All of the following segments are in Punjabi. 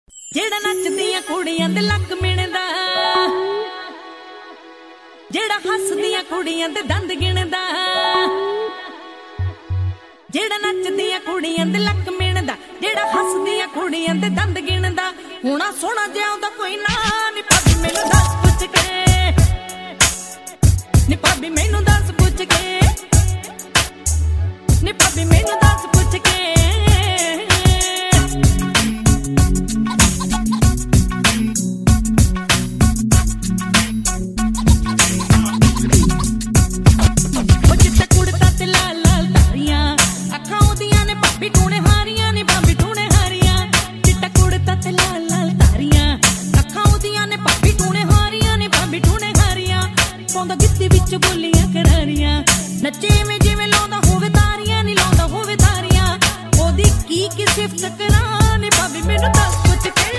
ਜਿਹੜਾ ਨੱਚਦੀਆਂ ਕੁੜੀਆਂ ਦੇ ਲੱਕ ਮਿਣਦਾ, ਜਿਹੜਾ ਹੱਸਦੀਆਂ ਕੁੜੀਆਂ ਦੇ ਦੰਦ ਗਿਣਦਾ, ਜਿਹੜਾ ਨੱਚਦੀਆਂ ਕੁੜੀਆਂ ਦੇ ਲੱਕ ਮਿਣਦਾ, ਜਿਹੜਾ ਹੱਸਦੀਆਂ ਕੁੜੀਆਂ ਦੇ ਦੰਦ ਗਿਣਦਾ। ਹੁਣਾ ਸੋਹਣਾ ਜਿਹਾ ਉਹਦਾ ਕੋਈ ਨਾਂ ਨੀ, ਭਾਬੀ ਮੈਨੂੰ ਦੱਸ ਪੁੱਛ ਕੇ, ਨੀ ਭਾਬੀ ਮੈਨੂੰ ਦੱਸ ਪੁੱਛ ਕੇ, ਨੀ ਭਾਬੀ ਮੈਨੂੰ ਦੱਸ ਪੁੱਛ ਕੇ। ਬੋਲੀਆਂ ਕਰਾਰੀਆਂ ਨੱਚੇ ਜਿਵੇਂ ਜਿਵੇਂ ਲਾਉਂਦਾ ਹੋਵੇ ਤਾਰੀਆਂ, ਨੀ ਲਾਉਂਦਾ ਹੋਵੇ ਤਾਰੀਆਂ। ਉਹਦੀ ਕੀ ਸਿਫਤ ਕਰਾਂ ਨੀ ਭਾਬੀ ਮੈਨੂੰ ਦੱਸ ਪੁੱਛ ਕੇ,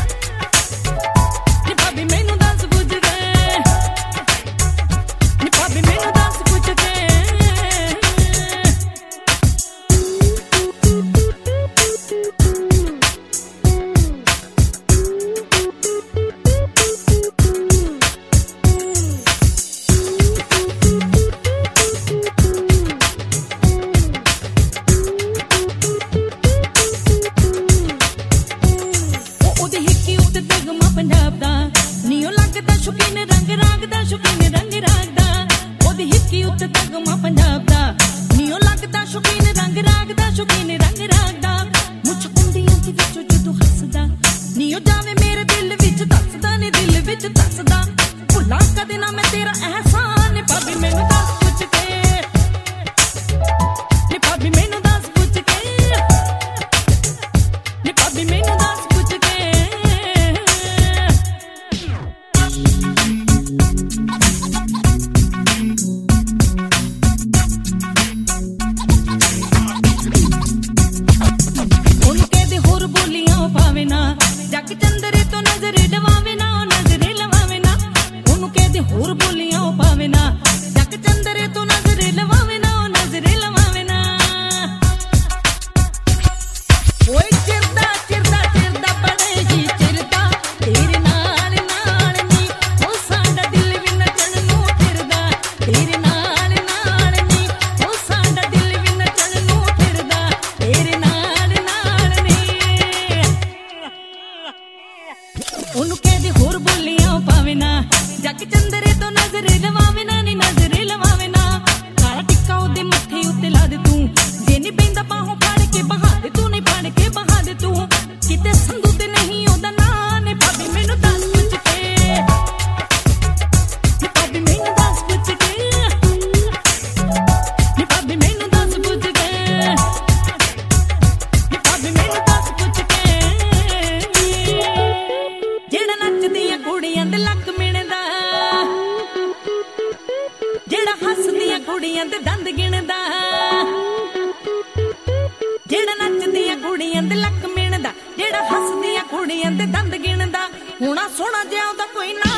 ਨੀ ਭਾਬੀ ਮੈਨੂੰ ਦੱਸ ਪੁੱਛ ਕੇ, ਨੀ ਭਾਬੀ ਮੈਨੂੰ ਦੱਸ ਪੁੱਛ ਕੇ। ਪੰਜਾਬ ਦਾ ਨੀ ਉਹ ਲੱਗਦਾ ਸ਼ੌਕੀਨ ਰੰਗ ਰਾਗ ਦਾ, ਸ਼ੌਕੀਨ ਰੰਗ ਰਾਗ ਦਾ। ਉਹਦੀ ਹਿੱਕੀ ਉੱਤੇ ਤਗਮਾ ਪੰਜਾਬ ਦਾ, ਨੀ ਉਹ ਲੱਗਦਾ ਸ਼ੌਕੀਨ ਰੰਗ ਰਾਗ ਦਾ, ਸ਼ੌਕੀਨ ਰੰਗ ਰਾਗ ਦਾ। ਮੁੱਛ ਕੁੰਡੀਆਂ ਦੇ ਵਿੱਚੋਂ ਜਦੋਂ ਹੱਸਦਾ, ਨੀ ਉਹ ਜਾਵੇ ਮੇਰੇ ਦਿਲ ਵਿੱਚ ਦੱਸਦਾ, ਨੀ ਦਿਲ ਵਿੱਚ ਦੱਸਦਾ। ਭੁੱਲਾਂ ਕਦੇ ਨਾ ਮੈਂ ਤੇਰਾ ਅਹਿਸਾਨ, ਨੀ ਭਾਬੀ ਮੈਨੂੰ ਦੱਸ ਪੁੱਛ ਕੇ, ਨੀ ਭਾਬੀ ਮੈਨੂੰ ਦੱਸ ਪੁੱਛ ਕੇ, ਨੀ ਭਾਬੀ ਮੈਨੂੰ ਦੱਸ ਪੁੱਛ ਕੇ। ਜੱਗ ਚੰਦਰੇ ਤੋਂ ਨਜ਼ਰੇ ਲਵਾਵੇ ਨਾ, ਉਹ ਨਜ਼ਰੇ ਲਵਾਵੇ ਨਾ। ਉਹਨੂੰ ਕਹਿੰਦੇ ਹੋਰ ਬੋਲੀਆਂ ਉਹ ਪਾਵੇ ਨਾ, ਜੱਗ ਚੰਦਰੇ ਤੋਂ ਨਜ਼ਰੇ ਲਵਾਵੇ ਨਾ, ਉਹ ਨਜ਼ਰੇ ਲਵਾਵੇ ਨਾ। ਓਏ ਚਿਰਦਾ ਚਿਰਦਾ ਚਿਰਦਾ ਬੜੇ ਹੀ ਚਿਰਦਾ, ਤੇਰੇ ਨਾਲ ਨਾਲ ਨੀ ਉਹ ਸਾਡਾ ਦਿਲ ਵੀ ਨੱਚਣ ਨੂੰ ਫਿਰਦਾ। ਤੇਰੇ ਨਾਲ ਨਾਲ ਨੀ ਉਹ ਸਾਡਾ ਦਿਲ ਵੀ ਨੱਚਣ ਨੂੰ ਫਿਰਦਾ, ਤੇਰੇ ਨਾਲ ਨਾਲ ਨੀ। ਉਹਨੂੰ ਕਹਿੰਦੇ ਹੋਰ ਬੋਲੀਆਂ ਪਾਵੇ ਨਾ, ਜੱਗ ਚੰਦਰੇ ਤੋਂ ਨਜ਼ਰੇ ਲਵਾਵੇ ਨਾ, ਨੀ ਨਜ਼ਰੇ ਲਵਾਵੇ ਨਾ। ਕਾਲਾ ਟਿੱਕਾ ਉਹਦੇ ਮੱਥੇ ਉੱਤੇ ਲਾ ਦੇ ਤੂੰ, ਜੇ ਨੀ ਬਹਿੰਦਾ ਬਾਹੋਂ ਫੜ ਕੇ ਬਹਾ ਦੇ ਤੂੰ, ਨੀ ਫੜ ਕੇ ਬਹਾ ਦੇ ਤੂੰ। ਕਿਤੇ ਸੰਧੂ ਤੇ ਨਹੀਂ ਉਹਦਾ ਨਾਂ, ਨੀ ਭਾਬੀ ਮੈਨੂੰ ਦੱਸ ਪੁੱਛ ਕੇ, ਨੀ ਭਾਬੀ ਮੈਨੂੰ ਦੱਸ ਪੁੱਛ ਕੇ, ਨੀ ਭਾਬੀ ਮੈਨੂੰ ਦੱਸ ਪੁੱਛ ਕੇ, ਨੀ ਭਾਬੀ ਮੈਨੂੰ ਦੱਸ ਪੁੱਛ ਕੇ। ਜਿਹੜਾ ਨੱਚਦੀਆਂ ਕੁੜੀਆਂ ਦੇ ਲੱਕ ਮਿਣਦਾ, ਜਿਹੜਾ ਹੱਸਦੀਆਂ ਕੁੜੀਆਂ ਦੇ ਦੰਦ ਗਿਣਦਾ, ਜਿਹੜਾ ਨੱਚਦੀਆਂ ਕੁੜੀਆਂ ਦੇ ਲੱਕ ਮਿਣਦਾ, ਜਿਹੜਾ ਹੱਸਦੀਆਂ ਕੁੜੀਆਂ ਦੇ ਦੰਦ ਗਿਣਦਾ। ਹੁਣਾ ਸੋਹਣਾ ਜਿਹਾ ਉਹਦਾ ਕੋਈ ਨਾ